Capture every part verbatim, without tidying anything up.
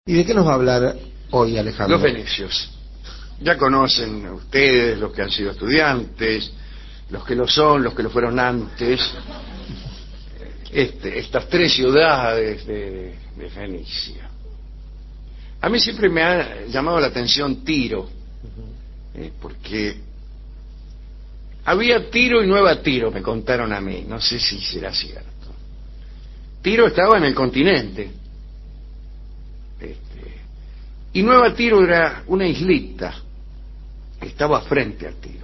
¿Y de qué nos va a hablar hoy, Alejandro? Los fenicios. Ya conocen ustedes, los que han sido estudiantes, los que lo son, los que lo fueron antes, este, estas tres ciudades de, de Fenicia. A mí siempre me ha llamado la atención Tiro, eh, porque había Tiro y Nueva Tiro, me contaron a mí, no sé si será cierto. Tiro estaba en el continente, este, y Nueva Tiro era una islita que estaba frente a Tiro,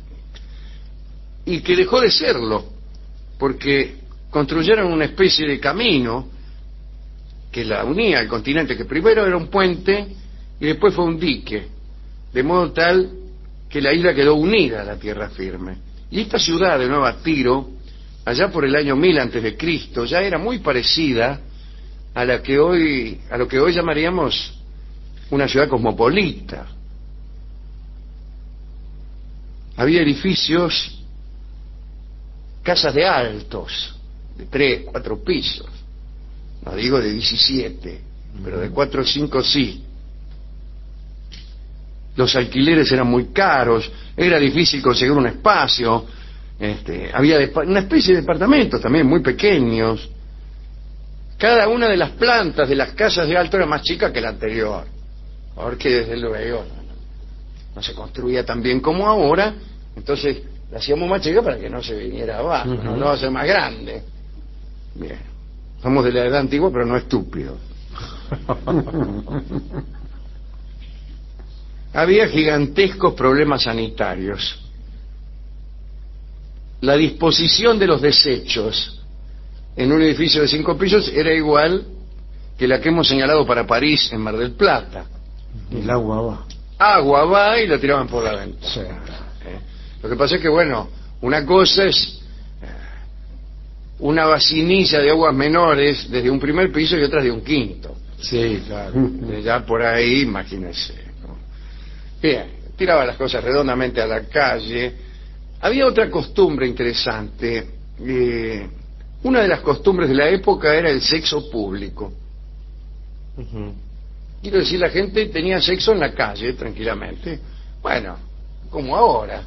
y que dejó de serlo, porque construyeron una especie de camino que la unía al continente, que primero era un puente y después fue un dique, de modo tal que la isla quedó unida a la tierra firme. Y esta ciudad de Nueva Tiro, allá por el año mil antes de Cristo, ya era muy parecida a la que hoy, a lo que hoy llamaríamos una ciudad cosmopolita. Había edificios, casas de altos, de tres, cuatro pisos. No digo de diecisiete, pero de cuatro o cinco sí. Los alquileres eran muy caros, era difícil conseguir un espacio, este, había una especie de departamentos también muy pequeños. Cada una de las plantas de las casas de alto era más chica que la anterior, porque desde luego no, no, no se construía tan bien como ahora, entonces la hacíamos más chica para que no se viniera abajo, uh-huh. No lo va a hacer más grande. Bien. Somos de la edad antigua, pero no estúpidos. Había gigantescos problemas sanitarios. La disposición de los desechos en un edificio de cinco pisos era igual que la que hemos señalado para París en Mar del Plata. El agua va. Agua va y la tiraban por la ventana. Sí. ¿Eh? Lo que pasa es que, bueno, una cosa es una vacinilla de aguas menores desde un primer piso y otras de un quinto. Sí, claro. Ya por ahí, imagínense, ¿no? Bien, tiraba las cosas redondamente a la calle. Había otra costumbre interesante. Eh, una de las costumbres de la época era el sexo público. Uh-huh. Quiero decir, la gente tenía sexo en la calle, tranquilamente. Bueno, como ahora.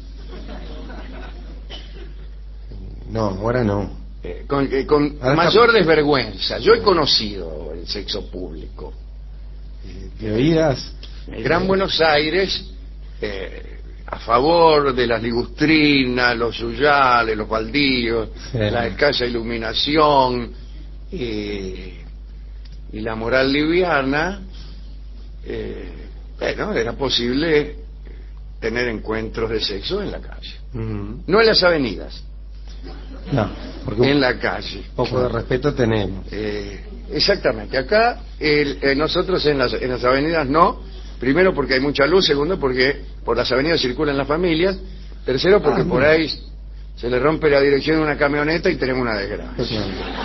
No, ahora no. Eh, con eh, con mayor está... desvergüenza. Yo he conocido el sexo público. ¿De oídas? En el Gran Buenos Aires, eh, a favor de las ligustrinas, los yuyales, los baldíos, sí. La escasa iluminación y, y la moral liviana, eh, bueno, era posible tener encuentros de sexo en la calle. Uh-huh. No en las avenidas. No, porque en la calle. Poco de respeto tenemos. Eh, exactamente. Acá el, eh, nosotros en las, en las avenidas no. Primero porque hay mucha luz. Segundo porque por las avenidas circulan las familias. Tercero porque ah, por ahí se le rompe la dirección de una camioneta y tenemos una desgracia.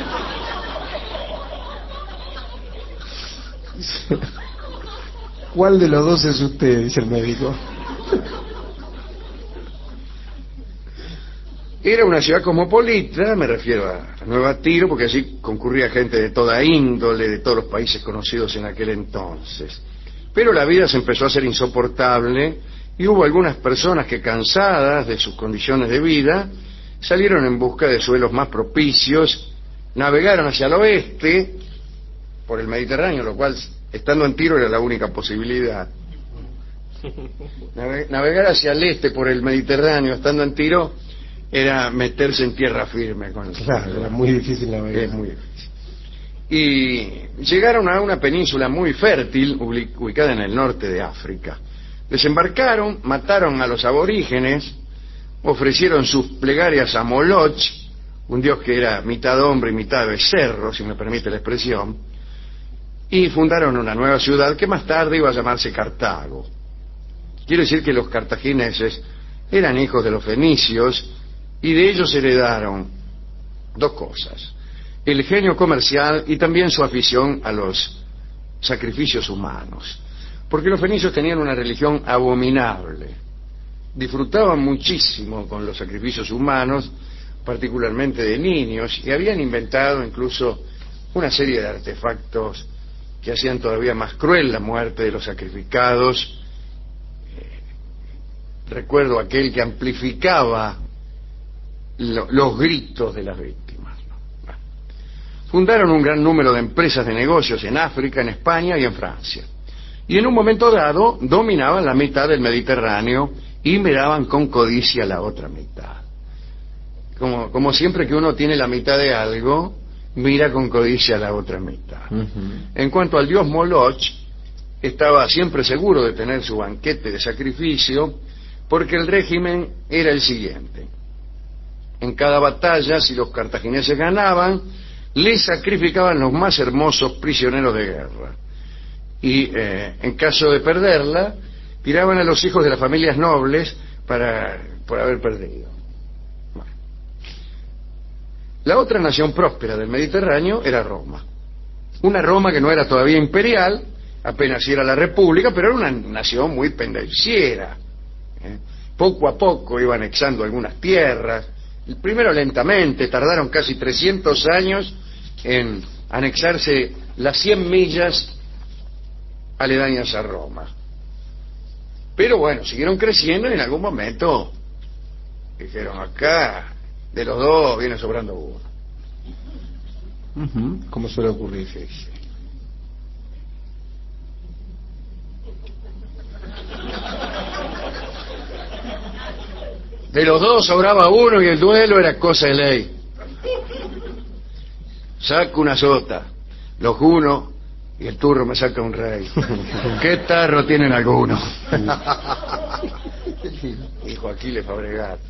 ¿Cuál de los dos es usted? Dice el médico. Era una ciudad cosmopolita, me refiero a Nueva Tiro, porque allí concurría gente de toda índole, de todos los países conocidos en aquel entonces. Pero la vida se empezó a hacer insoportable y hubo algunas personas que, cansadas de sus condiciones de vida, salieron en busca de suelos más propicios, navegaron hacia el oeste por el Mediterráneo, lo cual, estando en Tiro, era la única posibilidad. Navegar hacia el este por el Mediterráneo, estando en Tiro, era meterse en tierra firme con el claro, era muy difícil navegar. Es muy difícil. Y llegaron a una península muy fértil ubicada en el norte de África. Desembarcaron, mataron a los aborígenes, ofrecieron sus plegarias a Moloch, un dios que era mitad hombre y mitad becerro, si me permite la expresión, y fundaron una nueva ciudad que más tarde iba a llamarse Cartago. Quiere decir que los cartagineses eran hijos de los fenicios y de ellos heredaron dos cosas: el genio comercial y también su afición a los sacrificios humanos, porque los fenicios tenían una religión abominable, disfrutaban muchísimo con los sacrificios humanos, particularmente de niños, y habían inventado incluso una serie de artefactos que hacían todavía más cruel la muerte de los sacrificados. Eh, recuerdo aquel que amplificaba lo, los gritos de las víctimas, ¿no? Bueno. Fundaron un gran número de empresas de negocios en África, en España y en Francia. Y en un momento dado dominaban la mitad del Mediterráneo y miraban con codicia la otra mitad. Como, como siempre que uno tiene la mitad de algo, mira con codicia la otra mitad. Uh-huh. En cuanto al dios Moloch, estaba siempre seguro de tener su banquete de sacrificio, porque el régimen era el siguiente. En cada batalla, si los cartagineses ganaban, les sacrificaban los más hermosos prisioneros de guerra. Y eh, en caso de perderla, tiraban a los hijos de las familias nobles para, por haber perdido. Bueno. La otra nación próspera del Mediterráneo era Roma. Una Roma que no era todavía imperial, apenas era la república, pero era una nación muy pendenciera. ¿eh? Poco a poco iba anexando algunas tierras. Primero lentamente, tardaron casi trescientos años en anexarse las cien millas aledañas a Roma. Pero bueno, siguieron creciendo y en algún momento dijeron, acá de los dos viene sobrando uno. Uh-huh. ¿Cómo suele ocurrir? Sí, sí. De los dos sobraba uno y el duelo era cosa de ley. Saco una sota, los uno y el turro me saca un rey. ¿Qué tarro tienen algunos? Dijo Aquiles Fabregat.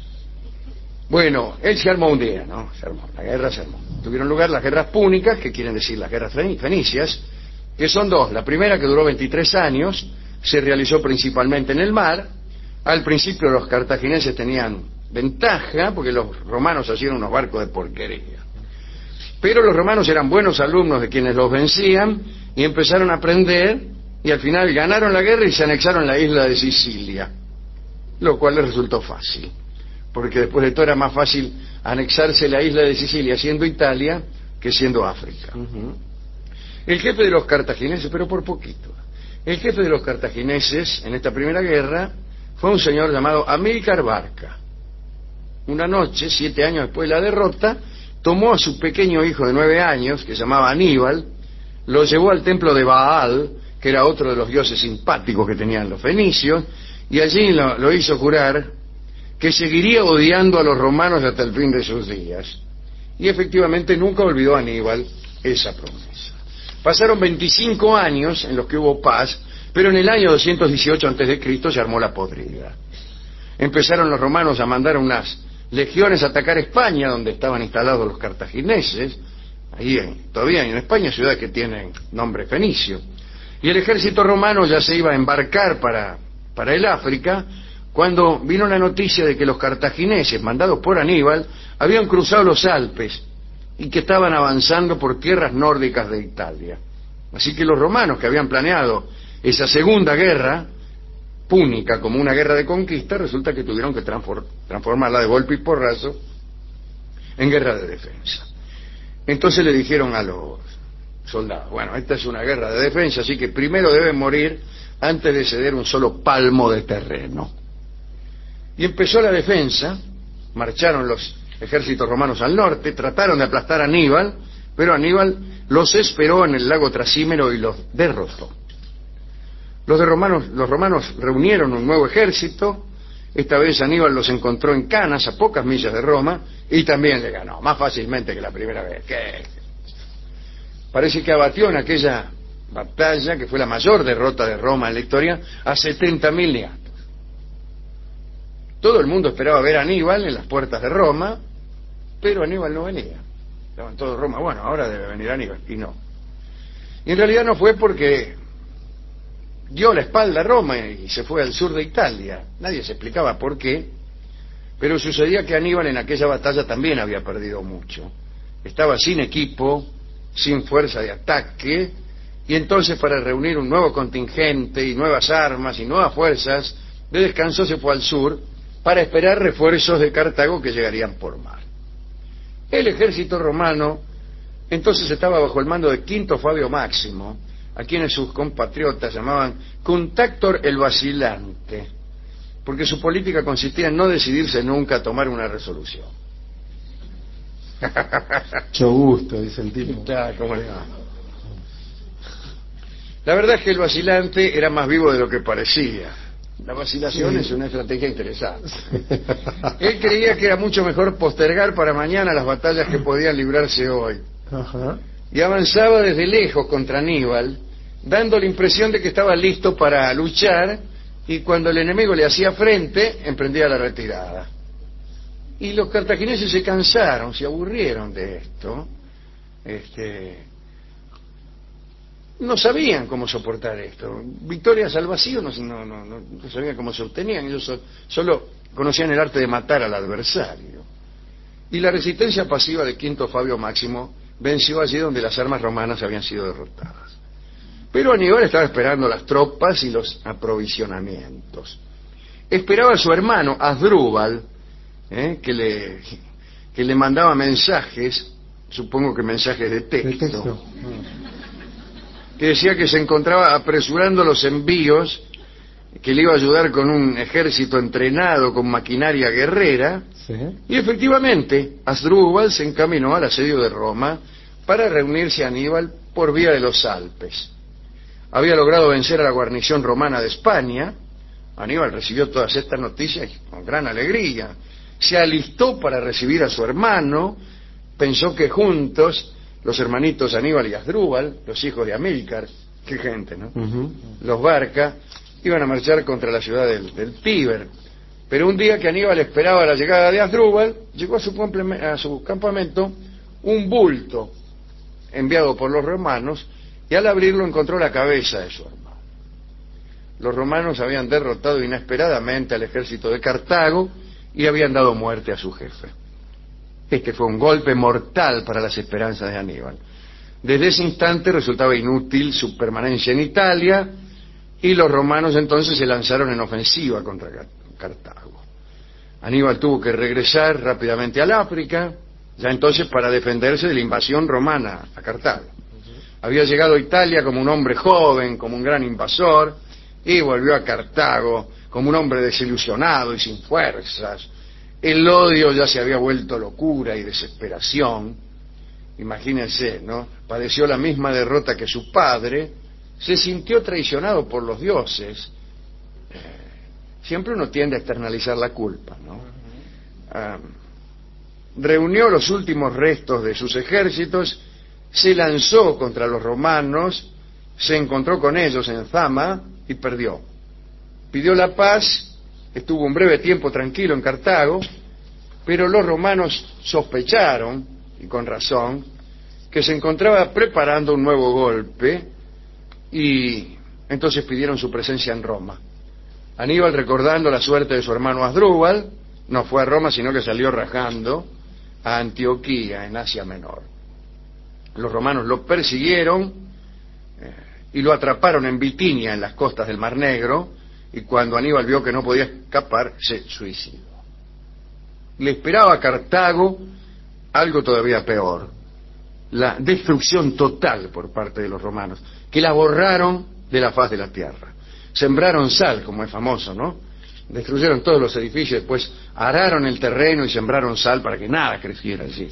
Bueno, él se armó un día, ¿no? Se armó, la guerra se armó. Tuvieron lugar las guerras púnicas, que quieren decir las guerras fenicias, que son dos. La primera, que duró veintitrés años, se realizó principalmente en el mar. Al principio los cartagineses tenían ventaja, porque los romanos hacían unos barcos de porquería. Pero los romanos eran buenos alumnos de quienes los vencían y empezaron a aprender y al final ganaron la guerra y se anexaron la isla de Sicilia, lo cual les resultó fácil, porque después de todo era más fácil anexarse la isla de Sicilia siendo Italia que siendo África. Uh-huh. El jefe de los cartagineses, pero por poquito, el jefe de los cartagineses en esta primera guerra fue un señor llamado Amílcar Barca. Una noche, siete años después de la derrota, tomó a su pequeño hijo de nueve años, que se llamaba Aníbal, lo llevó al templo de Baal, que era otro de los dioses simpáticos que tenían los fenicios, y allí lo, lo hizo jurar que seguiría odiando a los romanos hasta el fin de sus días. Y efectivamente nunca olvidó a Aníbal esa promesa. Pasaron veinticinco años en los que hubo paz, pero en el año doscientos dieciocho antes de Cristo se armó la podrida. Empezaron los romanos a mandar unas legiones a atacar España, donde estaban instalados los cartagineses. Ahí en, todavía en España, ciudades que tienen nombre fenicio. Y el ejército romano ya se iba a embarcar para, para el África, cuando vino la noticia de que los cartagineses, mandados por Aníbal, habían cruzado los Alpes y que estaban avanzando por tierras nórdicas de Italia. Así que los romanos, que habían planeado esa segunda guerra púnica como una guerra de conquista, resulta que tuvieron que transformarla de golpe y porrazo en guerra de defensa. Entonces le dijeron a los soldados, bueno, esta es una guerra de defensa, así que primero deben morir antes de ceder un solo palmo de terreno. Y empezó la defensa, marcharon los ejércitos romanos al norte, trataron de aplastar a Aníbal, pero Aníbal los esperó en el lago Trasímero y los derrotó. Los, de romanos, los romanos reunieron un nuevo ejército. Esta vez Aníbal los encontró en Canas, a pocas millas de Roma, y también le ganó, más fácilmente que la primera vez. ¿Qué? Parece que abatió en aquella batalla, que fue la mayor derrota de Roma en la historia, a setenta mil niatos. Todo el mundo esperaba ver a Aníbal en las puertas de Roma, pero Aníbal no venía. Estaban todos en Roma, bueno, ahora debe venir Aníbal, y no. Y en realidad no fue porque dio la espalda a Roma y se fue al sur de Italia. Nadie se explicaba por qué, pero sucedía que Aníbal en aquella batalla también había perdido mucho. Estaba sin equipo, sin fuerza de ataque, y entonces para reunir un nuevo contingente y nuevas armas y nuevas fuerzas de descanso se fue al sur para esperar refuerzos de Cartago que llegarían por mar. El ejército romano Entonces estaba bajo el mando de Quinto Fabio Máximo, a quienes sus compatriotas llamaban Contactor el Vacilante, porque su política consistía en no decidirse nunca a tomar una resolución. Mucho gusto, dice el tipo. Ya, ¿cómo le va? La verdad es que el vacilante era más vivo de lo que parecía. La vacilación sí. Es una estrategia interesante. Él creía que era mucho mejor postergar para mañana las batallas que podían librarse hoy. Ajá. Y avanzaba desde lejos contra Aníbal, dando la impresión de que estaba listo para luchar, y cuando el enemigo le hacía frente, emprendía la retirada. Y los cartagineses se cansaron, se aburrieron de esto. Este... no sabían cómo soportar esto. Victorias al vacío no, no, no, no sabían cómo se obtenían. Ellos so, solo conocían el arte de matar al adversario. Y la resistencia pasiva de Quinto Fabio Máximo venció allí donde las armas romanas habían sido derrotadas. Pero Aníbal estaba esperando las tropas y los aprovisionamientos. Esperaba a su hermano Asdrúbal, ¿eh? que, le, que le mandaba mensajes, supongo que mensajes de texto. De texto. Que decía que se encontraba apresurando los envíos, que le iba a ayudar con un ejército entrenado con maquinaria guerrera. Sí. Y efectivamente Asdrúbal se encaminó al asedio de Roma para reunirse a Aníbal por vía de los Alpes. Había logrado vencer a la guarnición romana de España. Aníbal recibió todas estas noticias con gran alegría. Se alistó para recibir a su hermano. Pensó que juntos los hermanitos Aníbal y Asdrúbal, los hijos de Amílcar, qué gente, ¿no? Uh-huh. Los Barca, iban a marchar contra la ciudad del, del Tíber. Pero un día que Aníbal esperaba la llegada de Asdrúbal, llegó a su, a su campamento un bulto enviado por los romanos, y al abrirlo encontró la cabeza de su hermano. Los romanos habían derrotado inesperadamente al ejército de Cartago y habían dado muerte a su jefe. Este fue un golpe mortal para las esperanzas de Aníbal. Desde ese instante resultaba inútil su permanencia en Italia, y los romanos entonces se lanzaron en ofensiva contra Cartago. Aníbal tuvo que regresar rápidamente al África, ya entonces para defenderse de la invasión romana a Cartago. Había llegado a Italia como un hombre joven, como un gran invasor, y volvió a Cartago como un hombre desilusionado y sin fuerzas. El odio ya se había vuelto locura y desesperación. Imagínense, ¿no? Padeció la misma derrota que su padre, se sintió traicionado por los dioses. Eh, siempre uno tiende a externalizar la culpa, ¿no? Ah, reunió los últimos restos de sus ejércitos, se lanzó contra los romanos, se encontró con ellos en Zama y perdió. Pidió la paz, estuvo un breve tiempo tranquilo en Cartago, pero los romanos sospecharon, y con razón, que se encontraba preparando un nuevo golpe, y entonces pidieron su presencia en Roma. Aníbal, recordando la suerte de su hermano Asdrúbal, no fue a Roma, sino que salió rajando a Antioquía, en Asia Menor. Los romanos lo persiguieron eh, y lo atraparon en Bitinia, en las costas del Mar Negro, y cuando Aníbal vio que no podía escapar, se suicidó. Le esperaba a Cartago algo todavía peor, la destrucción total por parte de los romanos, que la borraron de la faz de la tierra. Sembraron sal, como es famoso, ¿no? Destruyeron todos los edificios, después araron el terreno y sembraron sal para que nada creciera allí.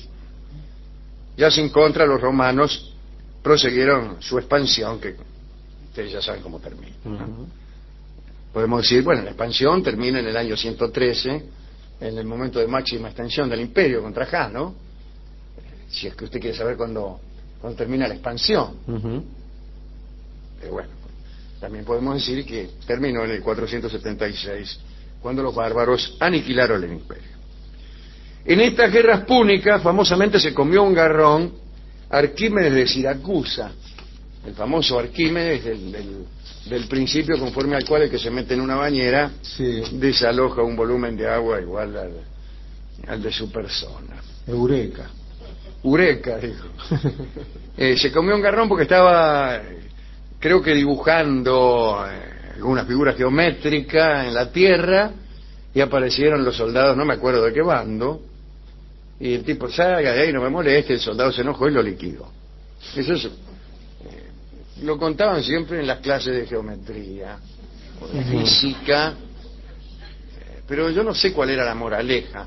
Ya sin contra, los romanos prosiguieron su expansión, que ustedes ya saben cómo termina, ¿no? Uh-huh. Podemos decir, bueno, la expansión termina en el año ciento trece, en el momento de máxima extensión del imperio con Trajano, si es que usted quiere saber cuándo, cuándo termina la expansión. Uh-huh. Pero bueno, también podemos decir que terminó en el cuatrocientos setenta y seis, cuando los bárbaros aniquilaron el imperio. En estas guerras púnicas famosamente se comió un garrón Arquímedes de Siracusa, el famoso Arquímedes del, del, del principio conforme al cual el que se mete en una bañera sí. desaloja un volumen de agua igual al, al de su persona. Eureka. Eureka, dijo. eh, se comió un garrón porque estaba, creo que dibujando eh, alguna figura geométrica en la tierra, y aparecieron los soldados, no me acuerdo de qué bando, y el tipo salga de ahí, no me moleste, el soldado se enojó y lo liquidó. Eso es, eh, lo contaban siempre en las clases de geometría, o de Ujú. física, eh, pero yo no sé cuál era la moraleja.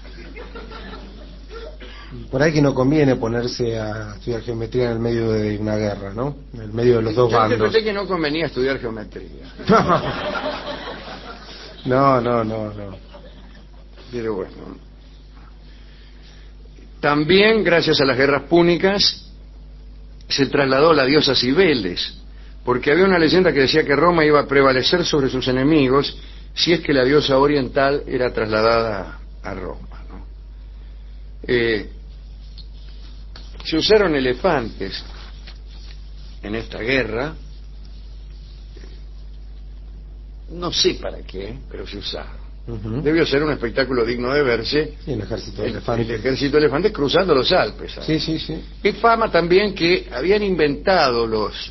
Por ahí que no conviene ponerse a estudiar geometría en el medio de una guerra, ¿no? En el medio de los dos Yo bandos. interpreté que no convenía estudiar geometría, No, no, no, no. pero bueno. También, gracias a las guerras púnicas, se trasladó la diosa Cibeles, porque había una leyenda que decía que Roma iba a prevalecer sobre sus enemigos si es que la diosa oriental era trasladada a Roma, ¿no? Eh, se usaron elefantes en esta guerra, no sé para qué, pero se usaron. Ujú. Debió ser un espectáculo digno de verse, Sí, el ejército de el, elefantes. el ejército de elefantes cruzando los Alpes, ¿sabes? Sí, sí, sí. Y fama también que habían inventado los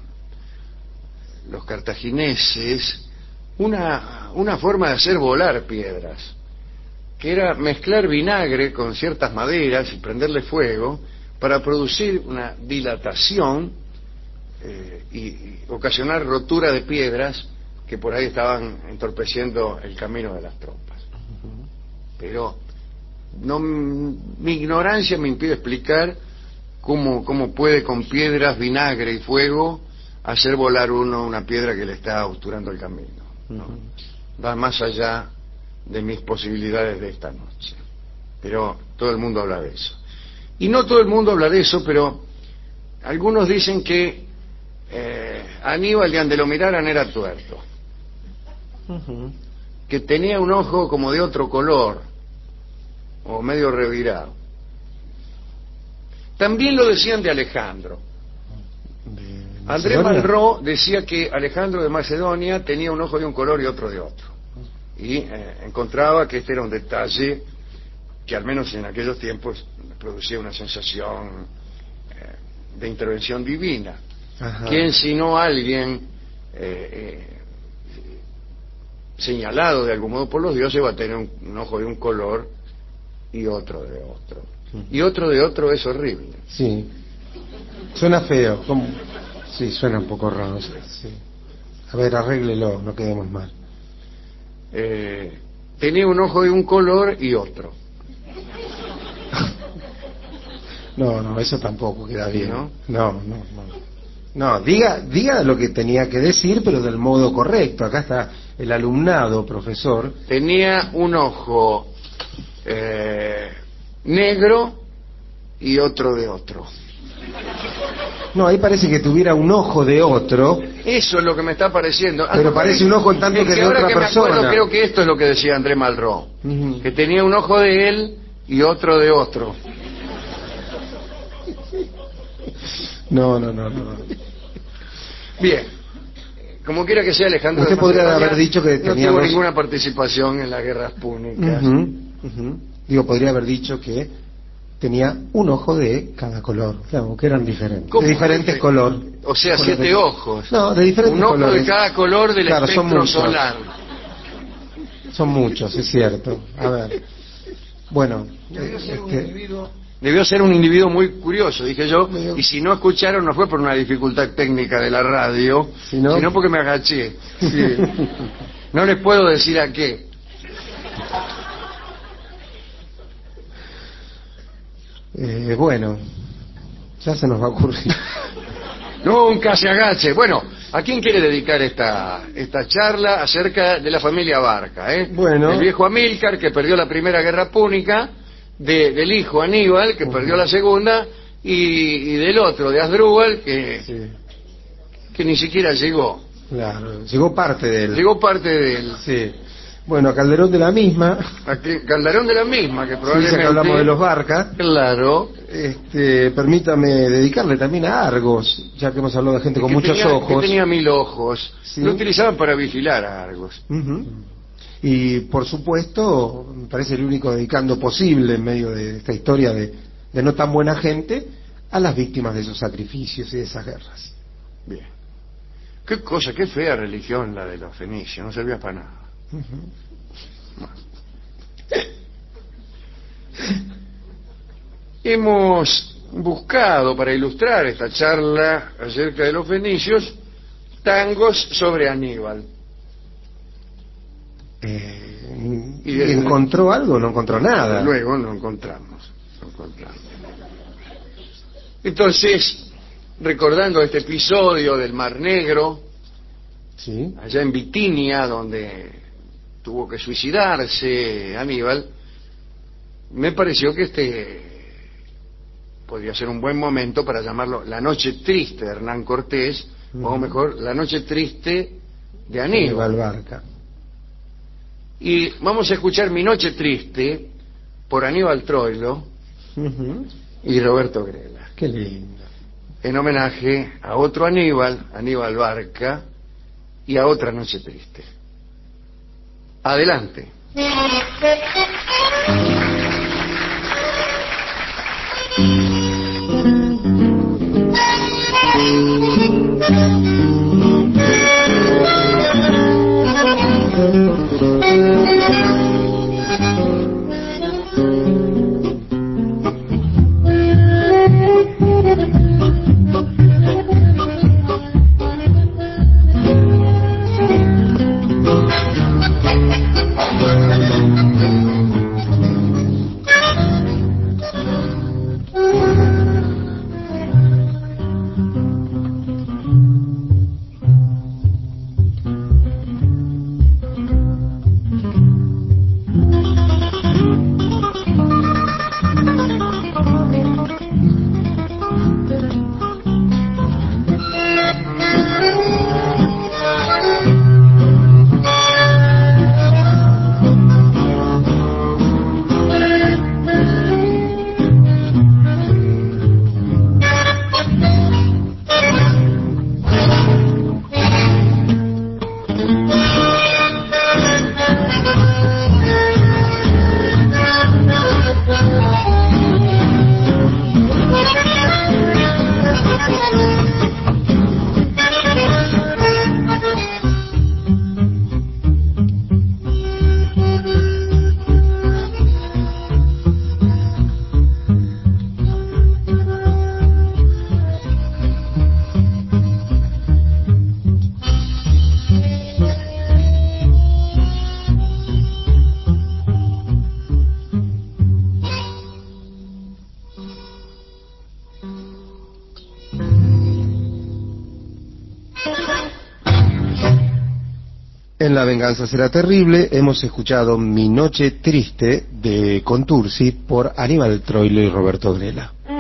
los cartagineses una, una forma de hacer volar piedras, que era mezclar vinagre con ciertas maderas y prenderle fuego para producir una dilatación eh, y, y ocasionar rotura de piedras que por ahí estaban entorpeciendo el camino de las tropas. Pero no, mi ignorancia me impide explicar cómo, cómo puede con piedras, vinagre y fuego hacer volar uno una piedra que le está obturando el camino, ¿no? Ujú. Va más allá de mis posibilidades de esta noche. Pero todo el mundo habla de eso. Y no todo el mundo habla de eso, pero algunos dicen que eh, Aníbal de donde lo miraran era tuerto, Ujú. que tenía un ojo como de otro color, o medio revirado. También lo decían de Alejandro. De André Macedonia. Malraux decía que Alejandro de Macedonia tenía un ojo de un color y otro de otro. Y eh, encontraba que este era un detalle que al menos en aquellos tiempos producía una sensación eh, de intervención divina. Ajá. ¿Quién sino alguien eh, eh, señalado de algún modo por los dioses va a tener un, un ojo de un color y otro de otro? Ujú. Y otro de otro es horrible. Sí. Suena feo. ¿Cómo? Sí, suena un poco raro. Sí. A ver, arréglelo, no quedemos mal. Eh, tenía un ojo de un color y otro, No, no, eso tampoco queda bien. ¿no? No, no, no. No, diga, diga lo que tenía que decir, pero del modo correcto. Acá está el alumnado, profesor. Tenía un ojo eh, negro y otro de otro. No, ahí parece que tuviera un ojo de otro. Eso es lo que me está pareciendo. Pero parece un ojo en tanto Es que de ahora otra que me acuerdo, persona. creo que esto es lo que decía André Malraux, Ujú. que tenía un ojo de él y otro de otro. No, no, no, no. Bien, como quiera que sea, Alejandro Usted de podría Macedonia haber dicho que no tenía tuvo dos- ninguna participación en las guerras púnicas. Ujú, ujú. Digo, podría haber dicho que tenía un ojo de cada color, claro, que eran diferentes, ¿Cómo? de diferentes Este, colores. O sea, Colores siete de- ojos. No, de diferentes Un ojo colores. de cada color del Claro, son espectro muchos. solar. Son muchos, es cierto. A ver. Bueno, Debió eh, ser un este, individuo... Debió ser un individuo muy curioso, dije yo, Medio- y si no escucharon no fue por una dificultad técnica de la radio, Si no- sino porque me agaché. Sí. No les puedo decir a qué. eh, bueno, ya se nos va a ocurrir. Nunca se agache. Bueno, ¿a quién quiere dedicar esta, esta charla acerca de la familia Barca? ¿eh? Bueno. El viejo Amílcar, que perdió la primera guerra púnica, de- del hijo Aníbal, que Ujú. perdió la segunda, y, y del otro, de Asdrúbal, que, Sí, que ni siquiera llegó. claro, llegó parte de él. Llegó parte de él. Sí. Bueno, a Calderón de la misma. Aquí, Calderón de la misma, que Sí, ya probablemente... que hablamos de los Barca. Claro. Este, permítame dedicarle también a Argos, ya que hemos hablado de gente con que muchos tenía, ojos. Que tenía mil ojos. Sí. Lo utilizaban para vigilar a Argos. Ujú. Y por supuesto, me parece el único dedicando posible en medio de esta historia de, de no tan buena gente a las víctimas de esos sacrificios y de esas guerras. Bien. Qué cosa, qué fea religión la de los fenicios, no servía para nada. Ujú. hemos buscado para ilustrar esta charla acerca de los fenicios tangos sobre Aníbal. Eh, Y desde- ¿Encontró algo? No encontró nada. Luego no encontramos, no encontramos. Entonces, recordando este episodio del Mar Negro, Sí. allá en Bitinia, donde tuvo que suicidarse Aníbal, me pareció que este podría ser un buen momento para llamarlo La Noche Triste de Hernán Cortés, Ujú. o mejor, La Noche Triste de Aníbal Aníbal. Barca. Y vamos a escuchar Mi Noche Triste por Aníbal Troilo Ujú. y Roberto Grela, Qué lindo. en homenaje a otro Aníbal, Aníbal Barca, y a otra Noche Triste. Adelante. En La venganza será terrible hemos escuchado Mi Noche Triste de Contursi por Aníbal Troilo y Roberto Grela.